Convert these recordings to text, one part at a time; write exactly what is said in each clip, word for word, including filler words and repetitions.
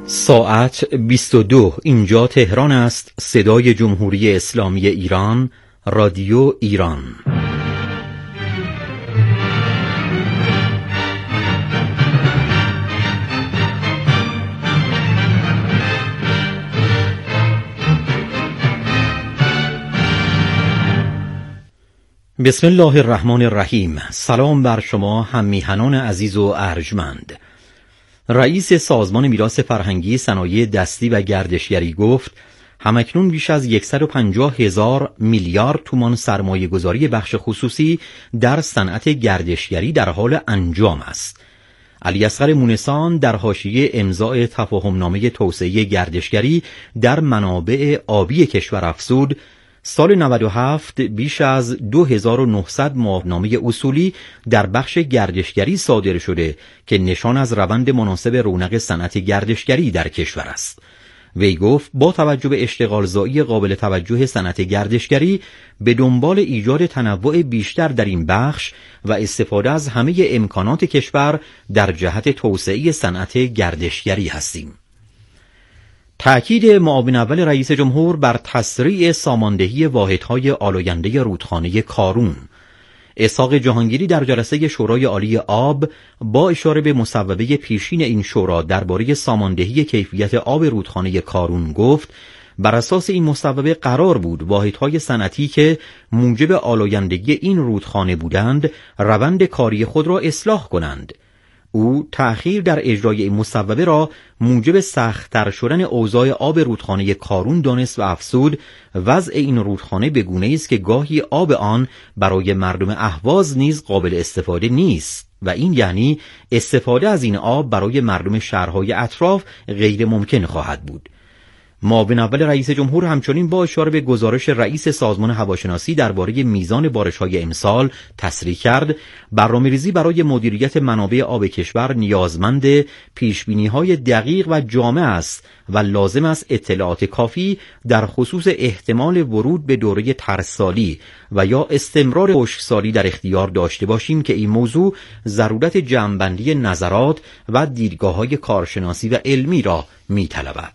ساعت بیست و دو. اینجا تهران است. صدای جمهوری اسلامی ایران، رادیو ایران. بسم الله الرحمن الرحیم. سلام بر شما هممیهنان عزیز و ارجمند. رئیس سازمان میراث فرهنگی صنایع دستی و گردشگری گفت همکنون بیش از صد و پنجاه هزار میلیارد تومان سرمایه گذاری بخش خصوصی در صنعت گردشگری در حال انجام است. علی اصغر مونسان در حاشیه امضای تفاهمنامه توسعه گردشگری در منابع آبی کشور افزود سال نود و هفت بیش از دو هزار و نهصد معاهده‌نامه اصولی در بخش گردشگری صادر شده که نشان از روند مناسب رونق صنعت گردشگری در کشور است. وی گفت با توجه به اشتغالزایی قابل توجه صنعت گردشگری به دنبال ایجاد تنوع بیشتر در این بخش و استفاده از همه امکانات کشور در جهت توسعه صنعت گردشگری هستیم. تأکید معاون اول رئیس جمهور بر تسریع ساماندهی واحدهای آلاینده رودخانه کارون. اسحاق جهانگیری در جلسه شورای عالی آب با اشاره به مصوبه پیشین این شورا درباره ساماندهی کیفیت آب رودخانه کارون گفت بر اساس این مصوبه قرار بود واحدهای صنعتی که موجب آلایندگی این رودخانه بودند روند کاری خود را اصلاح کنند. او تأخیر در اجرای این مصوبه را موجب سخت‌تر شدن اوضاع آب رودخانه کارون دانست و افزود وضع این رودخانه به گونه‌ای است که گاهی آب آن برای مردم اهواز نیز قابل استفاده نیست و این یعنی استفاده از این آب برای مردم شهرهای اطراف غیر ممکن خواهد بود. معاون اول رئیس جمهور همچنین با اشاره به گزارش رئیس سازمان هواشناسی درباره میزان بارش‌های امسال تصریح کرد برنامه‌ریزی برای مدیریت منابع آب کشور نیازمند پیشبینی‌های دقیق و جامع است و لازم است اطلاعات کافی در خصوص احتمال ورود به دوره ترسالی و یا استمرار خشکسالی در اختیار داشته باشیم که این موضوع ضرورت جمع‌بندی نظرات و دیدگاه‌های کارشناسی و علمی را می‌طلبد.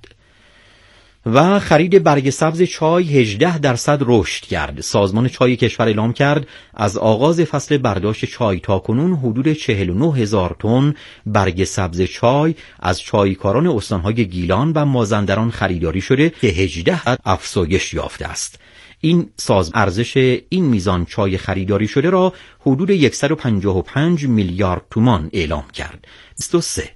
و خرید برگ سبز چای هجده درصد رشد کرد. سازمان چای کشور اعلام کرد از آغاز فصل برداشت چای تا کنون حدود چهل و نه هزار تن برگ سبز چای از چایکاران استانهای گیلان و مازندران خریداری شده که هجده افزایش یافته است. این سازمان ارزش این میزان چای خریداری شده را حدود صد و پنجاه و پنج میلیارد تومان اعلام کرد. بیست و سه.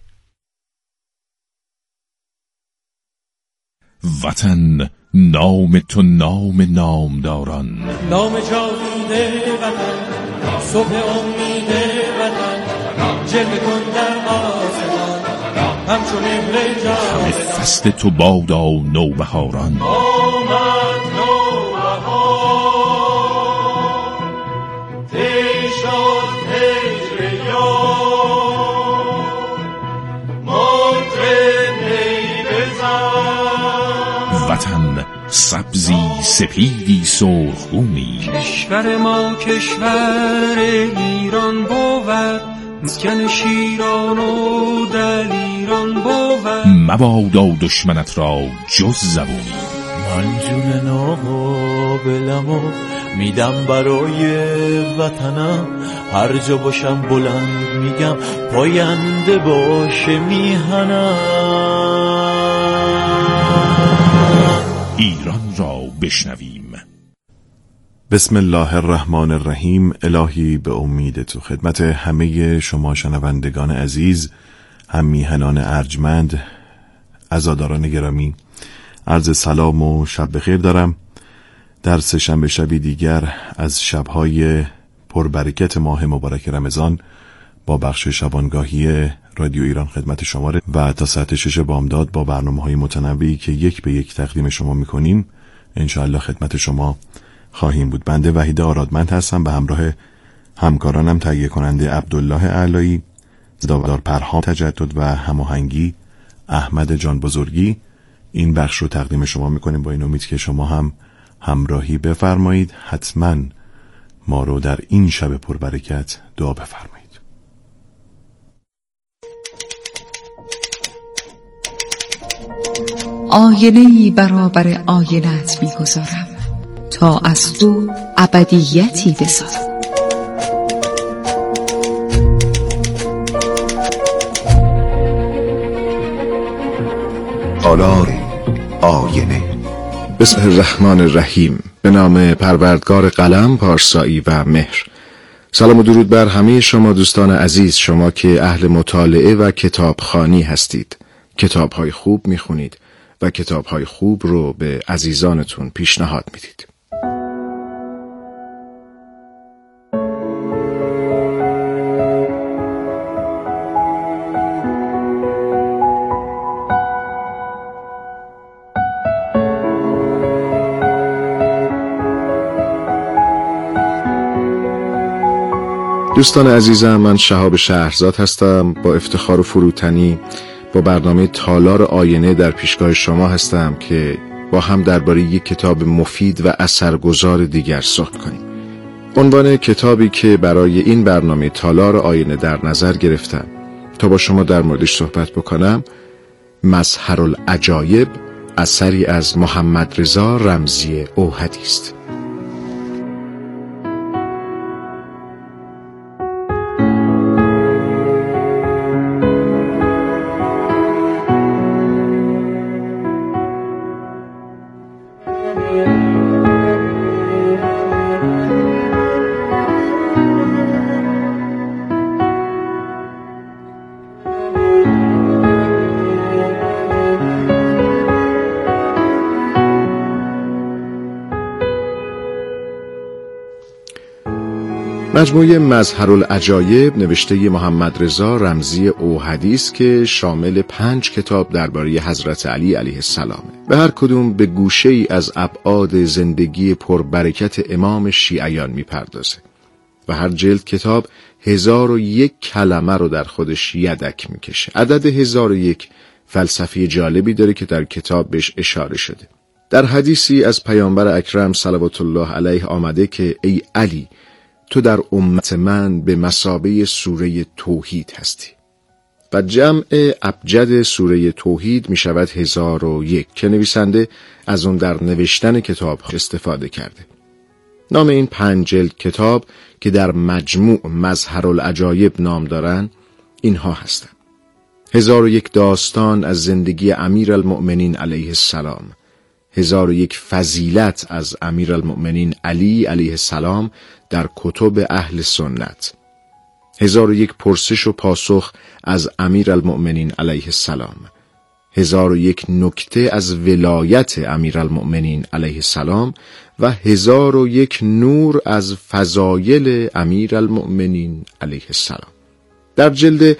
وطن نام تو نام نامداران، نام جاوید وطن، صبح امید وطن، جلوه کن در آسمان همچون ابر جان. همه فصل تو بادا نوبهاران، آمد نوبهار تی شد هجر یار مطرب نی بزن. وطن سبزی سپیدی سرخگونی، کشور ما کشور ایران بود، مسکن شیران و دلیران بود. مبادا دشمنت را جز زبونی، من جون ناقابلمو میدم برای وطنم، هر جا باشم بلند میگم پاینده باشه میهنم. ایران را بشنویم. بسم الله الرحمن الرحیم. الهی به امید تو خدمت همه شما شنوندگان عزیز، هم میهنان ارجمند، عزاداران گرامی، عرض سلام و شب بخیر دارم. در سه شنبه شبی دیگر از شبهای پربرکت ماه مبارک رمضان با بخش شبانگاهی رادیو ایران خدمت شما و تا ساعت شش بامداد با برنامه‌های متنوعی که یک به یک تقدیم شما می‌کنیم انشاءالله خدمت شما خواهیم بود. بنده وحید آرادمند هستم به همراه همکارانم تهیه کننده عبدالله علایی، صداوردار پرهام تجدد و هماهنگی احمد جان بزرگی. این بخش رو تقدیم شما می‌کنیم با این امید که شما هم همراهی بفرمایید. حتما ما رو در این شب پربرکت دعا بفرمایید. آینه‌ای برابر آینه‌ات می‌گذارم تا از تو ابدیتی بسازم. تالار آینه. بسم الرحمن الرحیم. به نام پروردگار قلم، پارسایی و مهر. سلام و درود بر همه شما دوستان عزیز، شما که اهل مطالعه و کتابخوانی هستید، کتاب‌های خوب می‌خونید و کتاب‌های خوب رو به عزیزانتون پیشنهاد میدید. دوستان عزیزم، من شهاب شهرزاد هستم. با افتخار و فروتنی با برنامه تالار آینه در پیشگاه شما هستم که با هم درباره یک کتاب مفید و اثرگذار دیگر صحبت کنیم. عنوان کتابی که برای این برنامه تالار آینه در نظر گرفتم تا با شما در موردش صحبت بکنم، مظهرالعجایب، اثری از محمد رضا رمزی اوحدی است. مجموعه مظهرالعجایب نوشته محمد رضا رمزی اوحدی است که شامل پنج کتاب درباره حضرت علی علیه السلام. به هر کدوم به گوشه ای از ابعاد زندگی پربرکت امام شیعیان میپردازه و هر جلد کتاب هزار و یک کلمه رو در خودش یدک میکشه. عدد هزار و یک فلسفی جالبی داره که در کتاب بهش اشاره شده. در حدیثی از پیامبر اکرم صلوات الله علیه آمده که ای علی، تو در امت من به مثابه سوره توحید هستی. و جمع ابجد سوره توحید می شود هزار و یک که نویسنده از اون در نوشتن کتاب استفاده کرده. نام این پنج جلد کتاب که در مجموع مظهرالعجایب نام دارن اینها هستند: هزار و یک داستان از زندگی امیرالمؤمنین علیه السلام، هزار و یک فضیلت از امیرالمؤمنین علی علیه السلام در کتب اهل سنت، هزار و یک پرسش و پاسخ از امیرالمؤمنین علیه السلام، هزار و یک نکته از ولایت امیرالمؤمنین علیه السلام و هزار و یک نور از فضایل امیرالمؤمنین علیه السلام. در جلد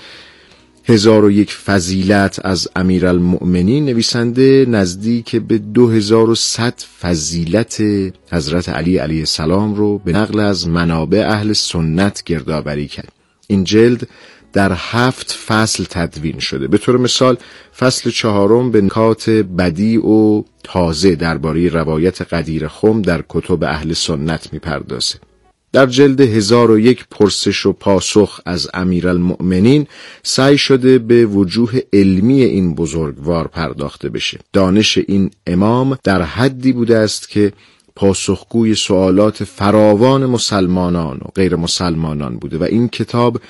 هزار و یک فضیلت از امیرالمؤمنین نویسنده نزدیک به دو هزار و صد فضیلت حضرت علی علیه السلام رو به نقل از منابع اهل سنت گردآوری کرد. این جلد در هفت فصل تدوین شده. به طور مثال فصل چهارم به نکات بدیع و تازه درباره روایت قدیر خم در کتب اهل سنت میپردازه. در جلد هزار و یک پرسش و پاسخ از امیرالمؤمنین سعی شده به وجوه علمی این بزرگوار پرداخته بشه. دانش این امام در حدی بوده است که پاسخگوی سوالات فراوان مسلمانان و غیر مسلمانان بوده و این کتاب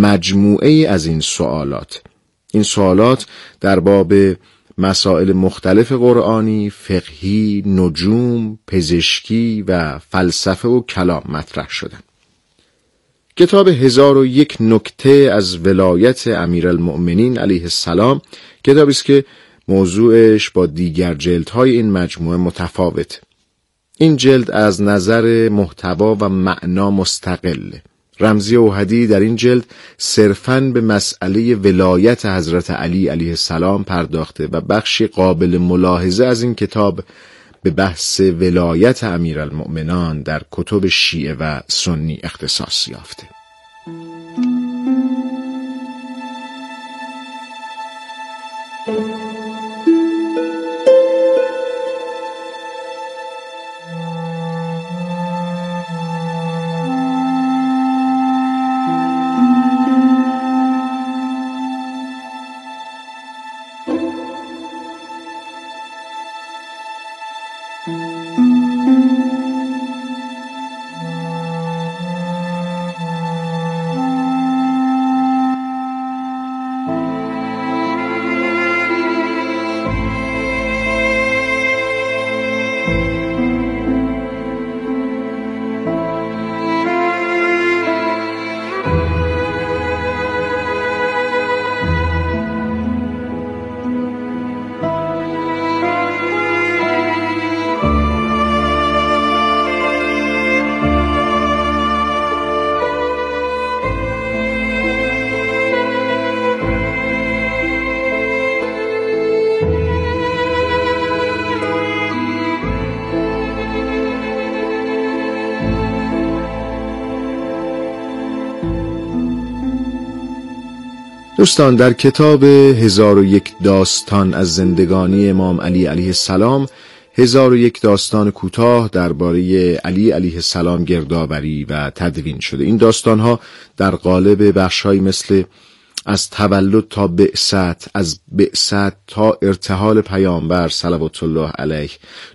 مجموعه از این سوالات این سوالات در باب مسائل مختلف قرآنی، فقهی، نجوم، پزشکی و فلسفه و کلام مطرح شدن. کتاب هزار و یک نکته از ولایت امیرالمؤمنین علیه السلام کتابی است که موضوعش با دیگر جلدهای این مجموعه متفاوت. این جلد از نظر محتوا و معنا مستقله. رمزی اوحدی در این جلد صرفاً به مسئله ولایت حضرت علی علیه السلام پرداخته و بخشی قابل ملاحظه از این کتاب به بحث ولایت امیرالمؤمنان در کتب شیعه و سنی اختصاص یافته. دوستان، در کتاب هزار و یک داستان از زندگانی امام علی علیه السلام هزار و یک داستان کوتاه درباره علی علیه السلام گردآوری و تدوین شده. این داستانها در قالب بخش‌هایی مثل از تولد تا بعثت، از بعثت تا ارتحال پیامبر صلوات الله علیه،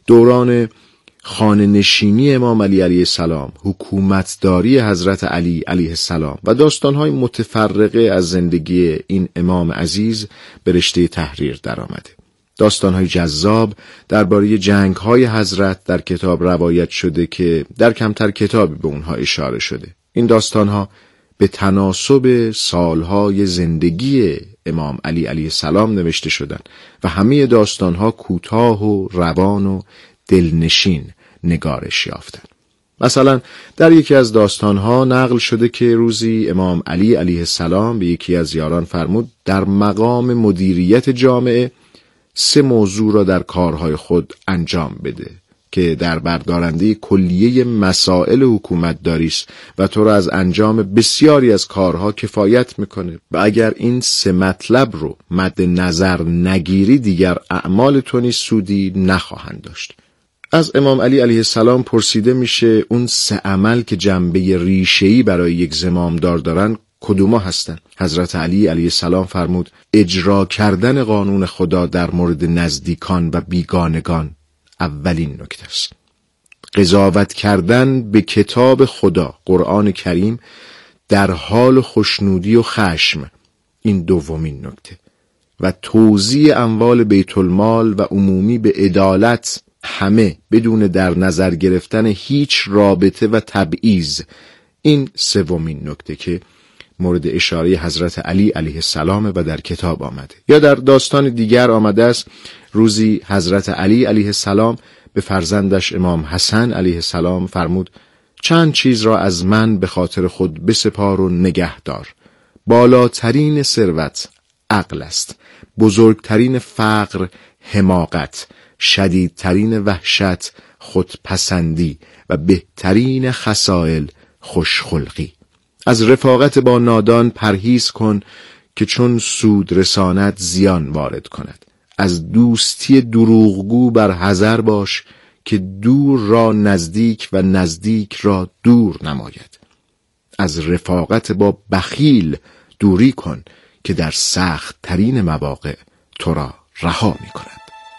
دوران خانه نشینی امام علی علیه السلام، حکومتداری حضرت علی علیه السلام و داستان‌های متفرقه از زندگی این امام عزیز به رشته تحریر درآمده. داستان‌های جذاب درباره جنگ‌های حضرت در کتاب روایت شده که در کمتر کتابی به اونها اشاره شده. این داستان‌ها به تناسب سالهای زندگی امام علی علیه السلام نوشته شدند و همه داستان‌ها کوتاه و روان و دلنشین نگارش یافتند. مثلا در یکی از داستان‌ها نقل شده که روزی امام علی علیه السلام به یکی از یاران فرمود در مقام مدیریت جامعه سه موضوع را در کارهای خود انجام بده که در بردارنده کلیه مسائل حکومتداری است و تو را از انجام بسیاری از کارها کفایت میکنه و اگر این سه مطلب رو مد نظر نگیری دیگر اعمال تو نیز سودی نخواهند داشت. از امام علی علیه السلام پرسیده میشه اون سه عمل که جنبه ریشه‌ای برای یک زمامدار دارن کدوما هستن؟ حضرت علی علیه السلام فرمود اجرا کردن قانون خدا در مورد نزدیکان و بیگانگان اولین نکته است. قضاوت کردن به کتاب خدا قرآن کریم در حال خوشنودی و خشم این دومین نکته و توزیع اموال بیت المال و عمومی به عدالت همه بدون در نظر گرفتن هیچ رابطه و تبعیض این سومین نکته که مورد اشاره حضرت علی علیه السلام و در کتاب آمده. یا در داستان دیگر آمده است روزی حضرت علی علیه السلام به فرزندش امام حسن علیه السلام فرمود چند چیز را از من به خاطر خود بسپار و نگه دار. بالاترین ثروت عقل است، بزرگترین فقر حماقت، شدیدترین وحشت خودپسندی و بهترین خصائل خوشخلقی. از رفاقت با نادان پرهیز کن که چون سود رساند زیان وارد کند. از دوستی دروغگو بر حذر باش که دور را نزدیک و نزدیک را دور نماید. از رفاقت با بخیل دوری کن که در سخت ترین مواقع تو را رها می کند.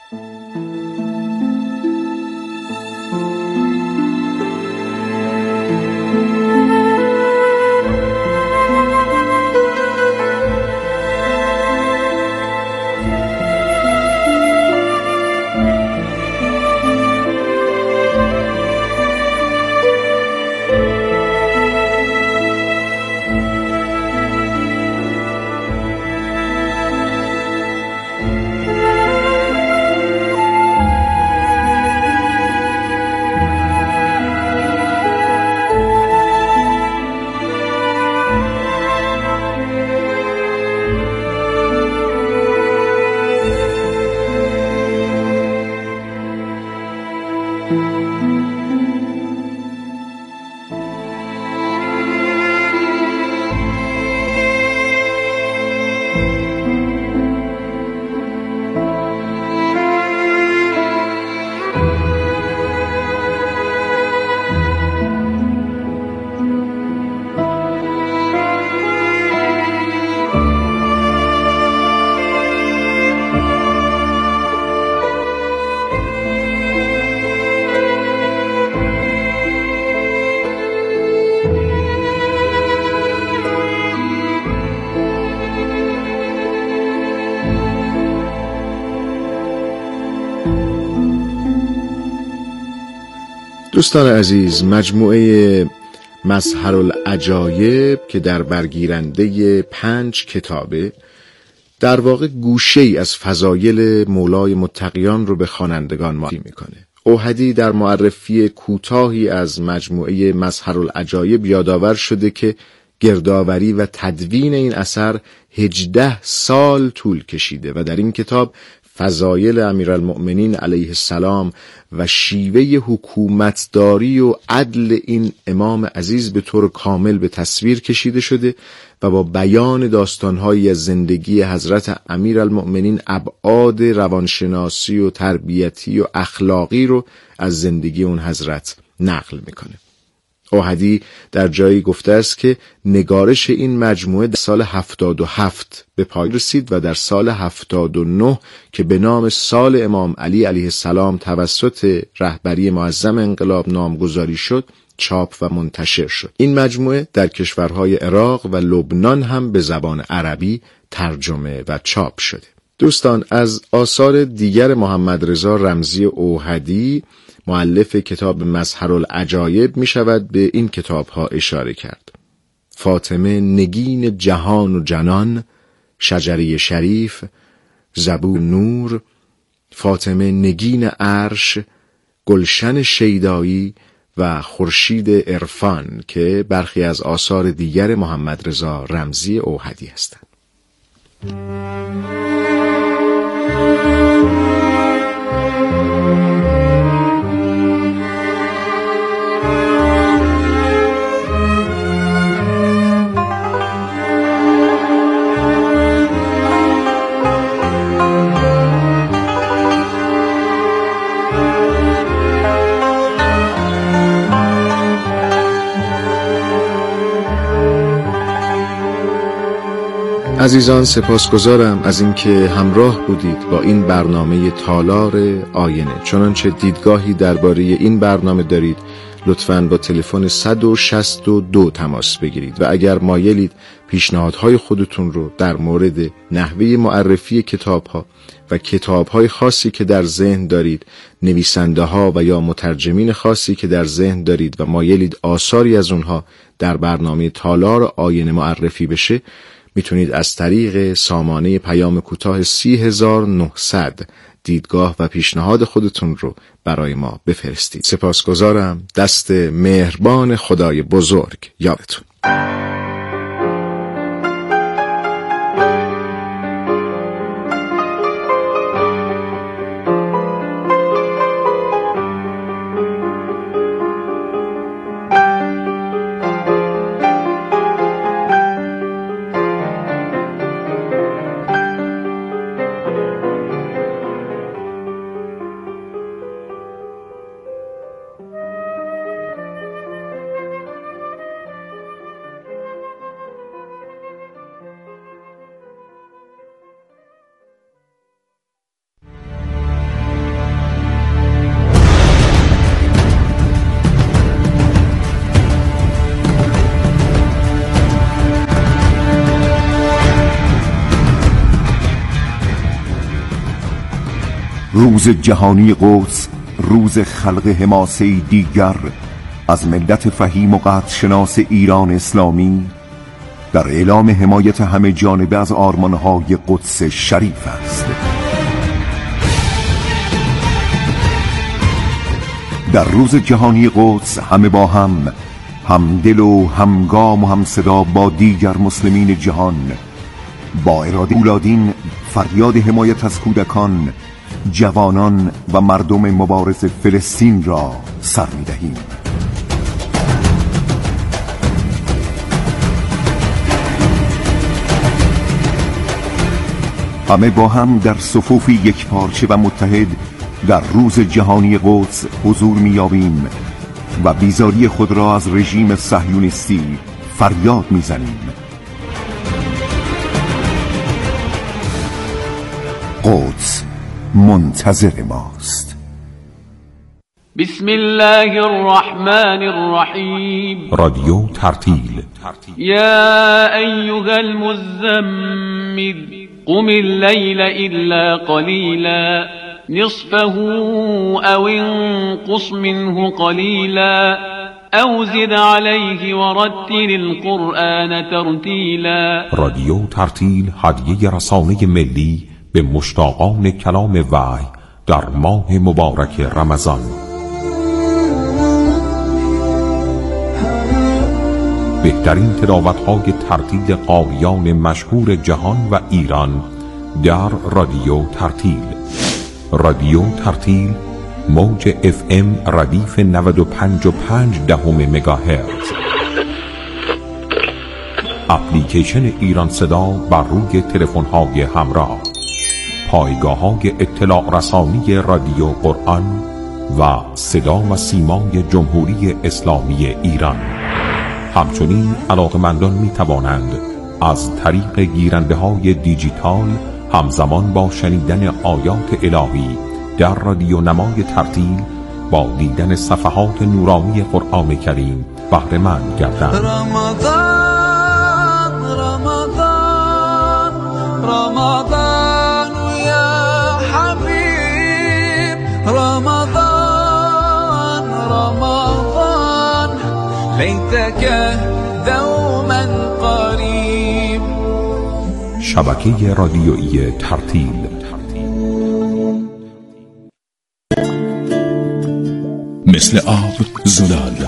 دوستان عزیز، مجموعه مظهرالعجایب که در برگیرنده پنج کتابه در واقع گوشه‌ای از فضایل مولای متقیان رو به خوانندگان معرفی میکنه. اوحدی در معرفی کوتاهی از مجموعه مظهرالعجایب یادآور شده که گردآوری و تدوین این اثر هجده سال طول کشیده و در این کتاب فضایل امیرالمؤمنین علیه السلام و شیوه حکومتداری و عدل این امام عزیز به طور کامل به تصویر کشیده شده و با بیان داستانهایی از زندگی حضرت امیرالمؤمنین ابعاد روانشناسی و تربیتی و اخلاقی رو از زندگی اون حضرت نقل میکنه. اوحدی در جایی گفته است که نگارش این مجموعه در سال هفتاد و هفت به پای رسید و در سال هفتاد و نه که به نام سال امام علی علیه السلام توسط رهبری معظم انقلاب نامگذاری شد، چاپ و منتشر شد. این مجموعه در کشورهای عراق و لبنان هم به زبان عربی ترجمه و چاپ شده. دوستان، از آثار دیگر محمد رضا رمزی اوحدی مؤلف کتاب مظهرالعجایب می شود به این کتاب ها اشاره کرد: فاطمه نگین جهان و جنان، شجره شریف، زبور نور، فاطمه نگین عرش، گلشن شیدایی و خورشید عرفان که برخی از آثار دیگر محمد رضا رمزی اوحدی هستند. عزیزان، سپاسگزارم از اینکه همراه بودید با این برنامه تالار آینه. چنانچه دیدگاهی درباره این برنامه دارید، لطفاً با تلفن صد و شصت و دو تماس بگیرید و اگر مایلید پیشنهادهای خودتون رو در مورد نحوه معرفی کتاب‌ها و کتاب‌های خاصی که در ذهن دارید، نویسنده‌ها و یا مترجمین خاصی که در ذهن دارید و مایلید آثاری از اونها در برنامه تالار آینه معرفی بشه، میتونید از طریق سامانه پیام کوتاه سی هزار و نهصد دیدگاه و پیشنهاد خودتون رو برای ما بفرستید. سپاسگزارم. دست مهربان خدای بزرگ یادتون. روز جهانی قدس، روز خلق حماسه دیگر از ملت فهیم و قدر شناس ایران اسلامی در اعلام حمایت همه جانبه از آرمانهای قدس شریف است. در روز جهانی قدس همه با هم همدل و همگام و همصدا با دیگر مسلمین جهان با اراده اولادین فریاد حمایت از کودکان، جوانان و مردم مبارز فلسطین را سر می‌دهیم. همه با هم در صفوفی یک پارچه و متحد در روز جهانی قدس حضور می‌یابیم و بیزاری خود را از رژیم صهیونیستی فریاد می‌زنیم. قدس منتظر ماست. بسم الله الرحمن الرحیم. رادیو ترتیل. یا ایها المزمل قم اللیل الا قلیلا نصفه او انقص منه قلیلا او زد علیه ورتل القرآن ترتیلا. رادیو ترتیل هدیه رسانه ملی به مشتاقان کلام وحی در ماه مبارک رمضان. بهترین تلاوت‌های ترتیل قاریان مشهور جهان و ایران در رادیو ترتیل. رادیو ترتیل موج اف ام ردیف نود و پنج و پنج دهم مگاهرتز. اپلیکیشن ایران صدا بر روی تلفن‌های همراه، پایگاه‌های اطلاع رسانی رادیو قرآن و صدا و سیمای جمهوری اسلامی ایران. همچنین علاقه‌مندان می‌توانند از طریق گیرنده‌های دیجیتال همزمان با شنیدن آیات الهی در رادیو نمای ترتیل با دیدن صفحات نورانی قرآن کریم بهره مند گردند. رمضان رمضان رمضان یا حبیب، رمضان رمضان لیتک دوما قریب. شبکه رادیویی ترتیل. مثل آب زلال،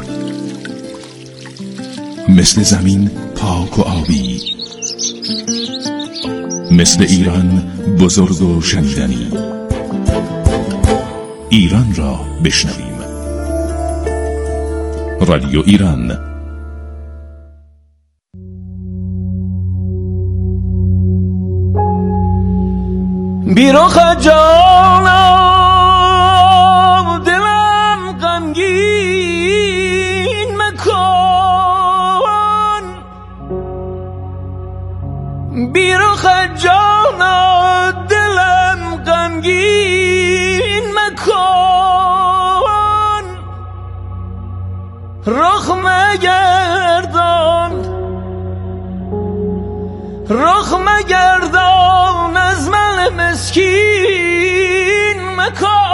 مثل زمین پاک و آبی، مثل ایران بزرگ و شنیدنی. ایران را بشنویم. رادیو ایران. بیرخ جانم دلم غمگین مکن، بیرخ جانم دلم غمگین مکن، رخ مگردان رخ مگردان از من مسکین مکن.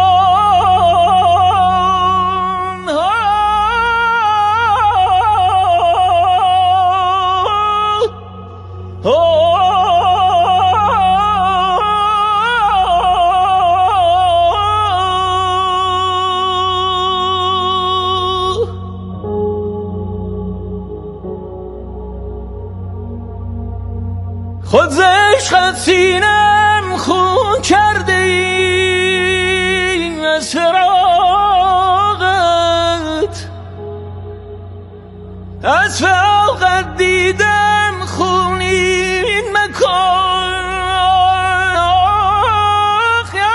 خود ز عشقت سینم خون کرده ای، از فراقت از فراقت دیدم خونین مکن. آخ یا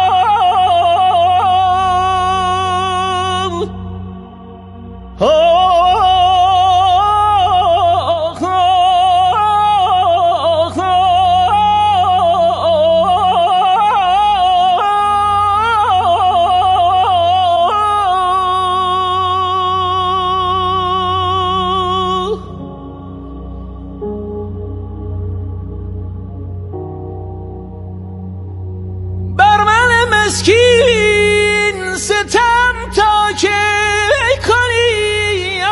مسکین ستم تا که کنی،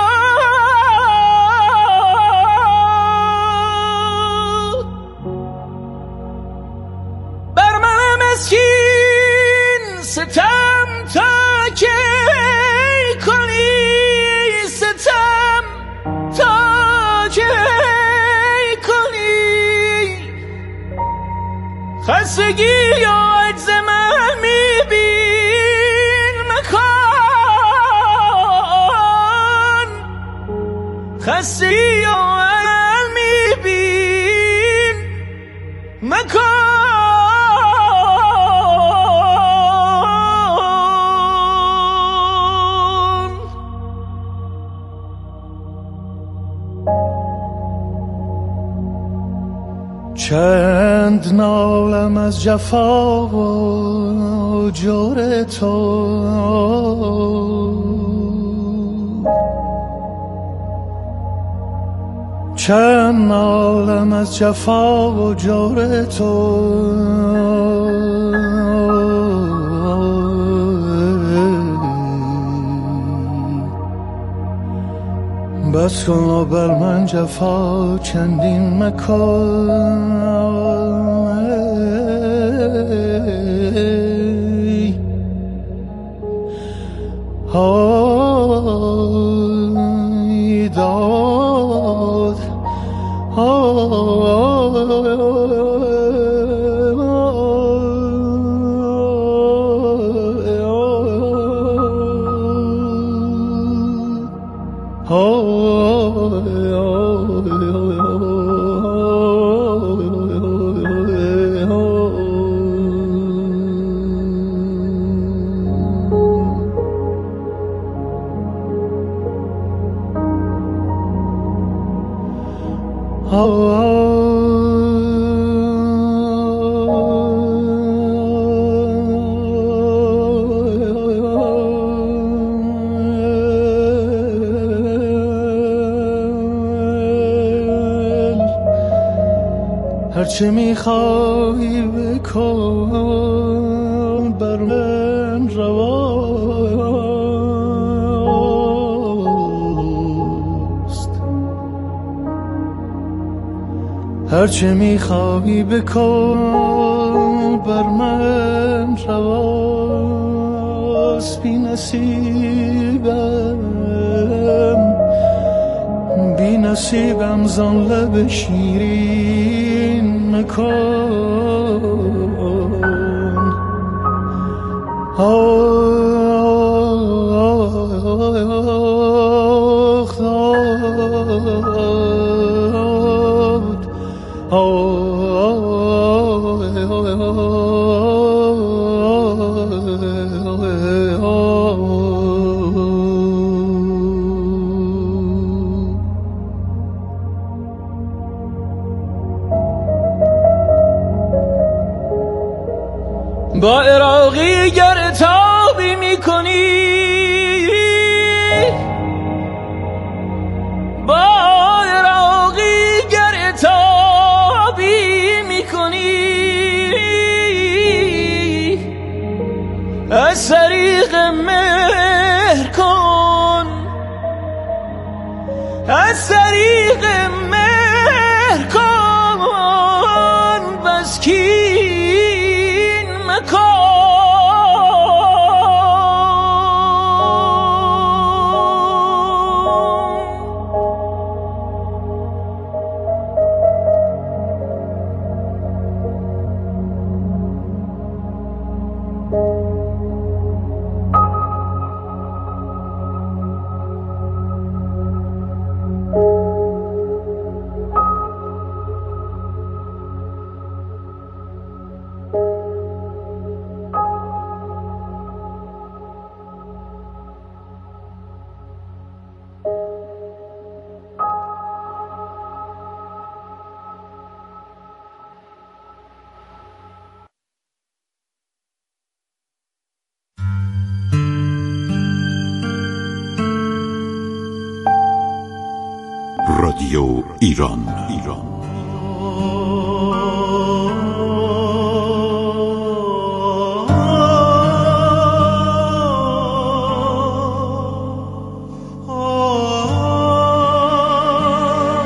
بر من مسکین ستم تا که کنی، ستم تا که کنی، خستگی یا عجز من میبین مکن، خستگی یا من میبین مکن. چند نالم از جفا و جور تو، چند نالم از جفا و جور تو، بس کن و بر من جفا چندین مکن. های داد های هرچه میخوای بکن بر من رواست، هرچه میخوای بکن بر من رواست. بی نصیبم بی نصیبم زان لب شیرین مکن. آخ با عراقی گر تابی میکنی، با عراقی گر تابی میکنی، از طریق مهر کن، از طریق مهر کن، بس کین مکن. رادیو ایران ایران